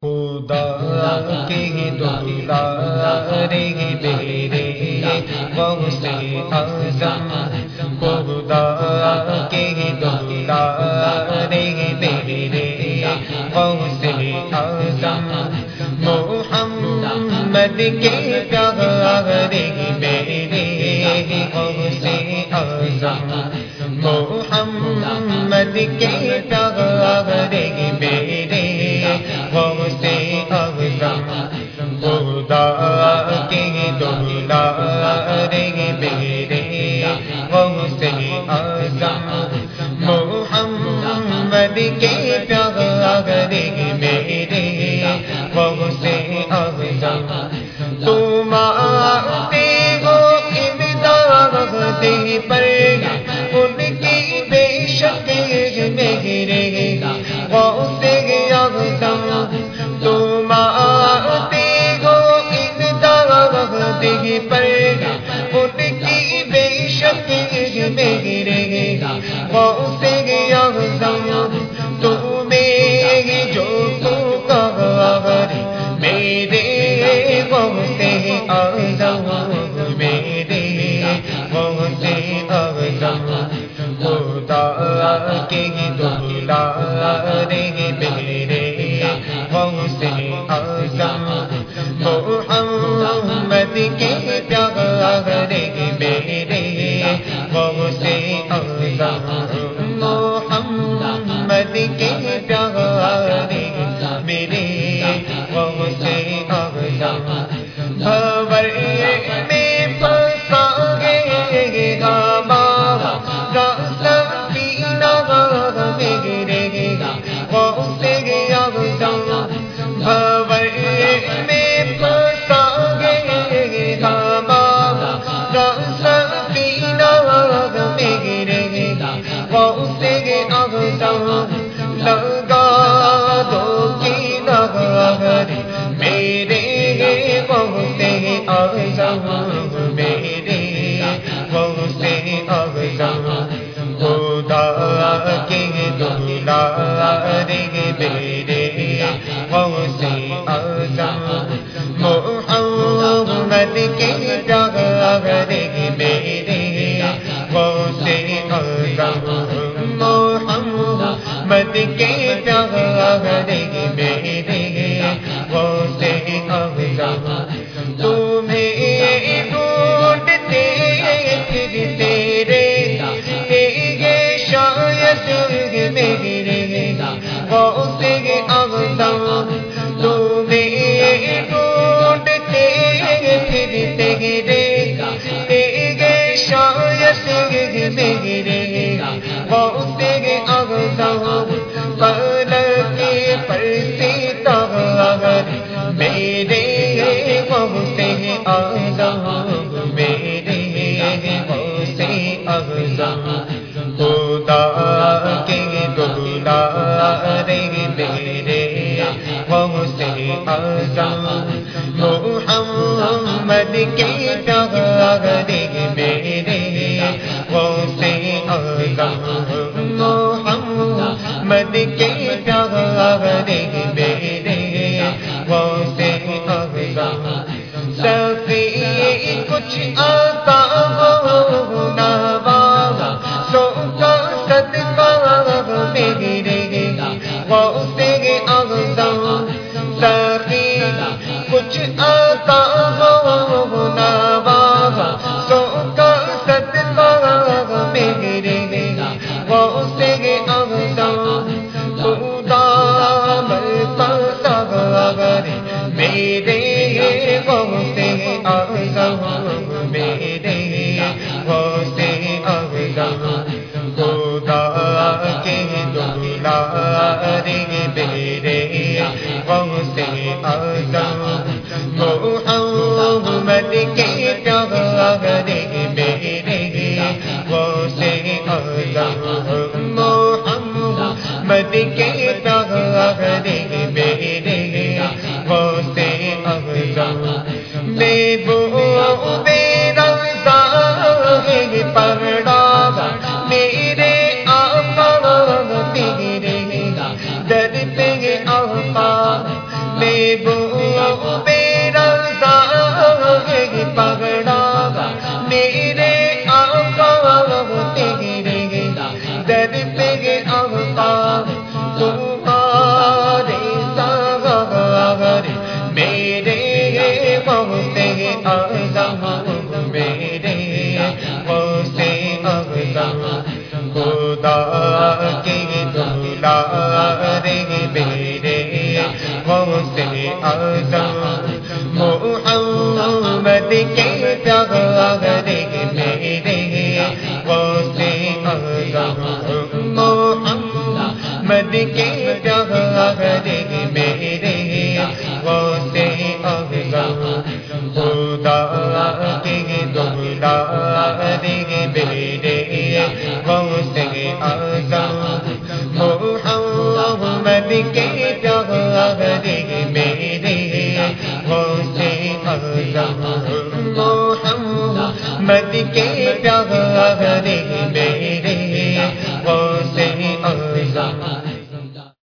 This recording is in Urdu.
خدا کے دلارے میرے غوث اعظم، خدا کے دلارے میرے غوث اعظم، محمد کے پیارے میرے غوث اعظم، محمد کے پیارے میرے غوث اعظم، خدا کے دلارے میرے غوث اعظم، محمد کے پیارے میرے غوث اعظم، تم آتے ہو امداد پر ان کی بے شک میرے غوث اعظم، تم آتے ہو امداد پر ان کی بے شک میرے غوث اعظم، تمہیں جو پکار میرے غوث اعظم، میرے غوث اعظم، خدا کے دلارے میرے غوث اعظم، محمد کے پیارے میرے غوث اعظم، محمد کے پیارے میرے غوث اعظم، بھور میں پھنسا گے ہمارا سفینہ میرے غوث اعظم، بھور میں پھنسا گے ہمارا سفینہ میرے غوث اعظم، لگا دو کنارے میرے غوث اعظم، میرے غوث اعظم، خدا کے دلارے میرے غوث اعظم، محمد کے پیارے میرے غوث اعظم، محمد کے پیارے میرے غوث اعظم، تمہیں ڈھونڈتے پھرتے رہتے یہ شاید میرے غوث اعظم، تمہیں ڈھونڈتے پھرتے رہتے یہ شاید میرے غوث اعظم، فلک پر ستارے میرے غوث اعظم، میرے غوث اعظم، خدا کے دلارے میرے غوث اعظم، محمد کے پیارے میرے غوث اعظم، محمد کے پیارے میرے غوث اعظم، سخی کچھ آتا ہونا بابا سو کا صدقہ میرے غوث اعظم، سخی کچھ آتا ہونا بابا سو کا صدقہ میرے غوث اعظم، خدا ملتا میرے غوث اعظم، میرے غوث اعظم، خدا کے دلارے میرے غوث اعظم، محمد کے پیارے میرے غوث اعظم، محمد کے پیارے میرے غوث اعظم، محبوب رضا ہے پڑا میرے آقا میرے در پہ آقا محبوب رضا پکڑا میرے آقا تیرے در پہ آقا تمہارے سہارے میرے غوث اعظم میرے غوث اعظم خدا کے دلارے میرے غوث اعظم محمد کے پیارے میرے غوث اعظم محمد کے پیارے میرے غوث اعظم خدا کے دلارے میرے غوث اعظم محمد کے پیارے میرے غوث اعظم محمد کے پیارے میرے